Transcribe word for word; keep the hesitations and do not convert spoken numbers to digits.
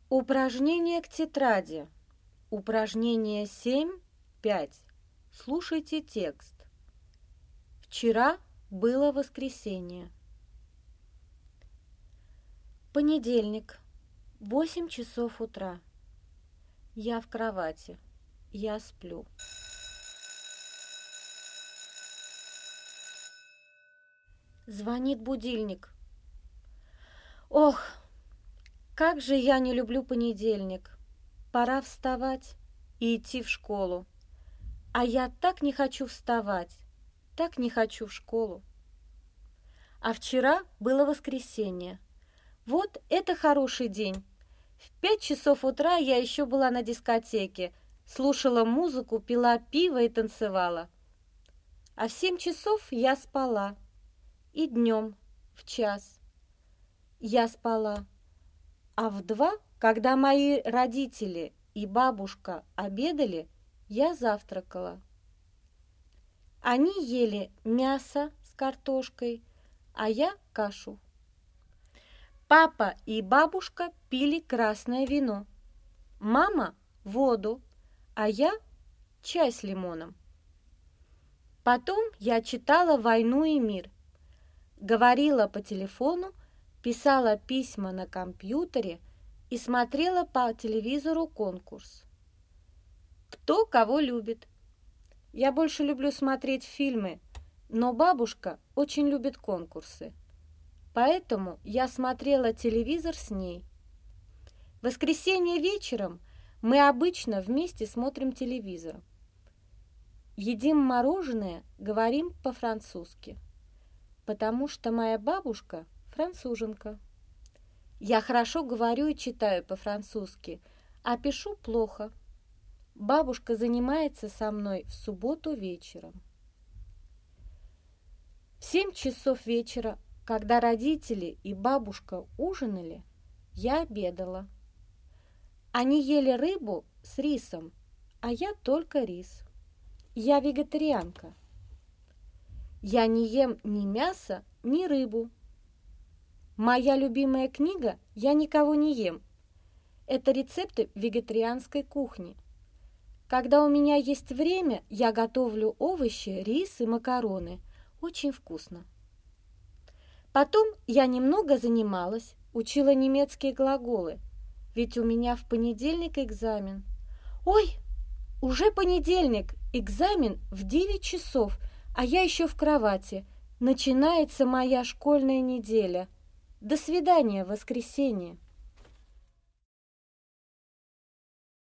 Упражнение к тетради. Упражнение семь пять. Слушайте текст. Вчера было воскресенье. Понедельник. восемь часов утра. Я в кровати. Я сплю. Звонит будильник. Ох, как же я не люблю понедельник. Пора вставать и идти в школу. А я так не хочу вставать, так не хочу в школу. А вчера было воскресенье. Вот это хороший день. В пять часов утра я еще была на дискотеке, слушала музыку, пила пиво и танцевала. А в семь часов я спала. И днем в час я спала. А в два, когда мои родители и бабушка обедали, я завтракала. Они ели мясо с картошкой, а я кашу. Папа и бабушка пили красное вино. Мама – воду, а я – чай с лимоном. Потом я читала «Войну и мир», говорила по телефону, писала письма на компьютере и смотрела по телевизору конкурс. Кто кого любит. Я больше люблю смотреть фильмы, но бабушка очень любит конкурсы. Поэтому я смотрела телевизор с ней. В воскресенье вечером мы обычно вместе смотрим телевизор. Едим мороженое, говорим по-французски, потому что моя бабушка француженка. Я хорошо говорю и читаю по-французски, а пишу плохо. Бабушка занимается со мной в субботу вечером. В семь часов вечера, когда родители и бабушка ужинали, я обедала. Они ели рыбу с рисом, а я только рис. Я вегетарианка. Я не ем ни мясо, ни рыбу. Моя любимая книга «Я никого не ем». Это рецепты вегетарианской кухни. Когда у меня есть время, я готовлю овощи, рис и макароны. Очень вкусно. Потом я немного занималась, учила немецкие глаголы, ведь у меня в понедельник экзамен. Ой, уже понедельник, экзамен в девять часов, а я еще в кровати. Начинается моя школьная неделя. До свидания, воскресенье.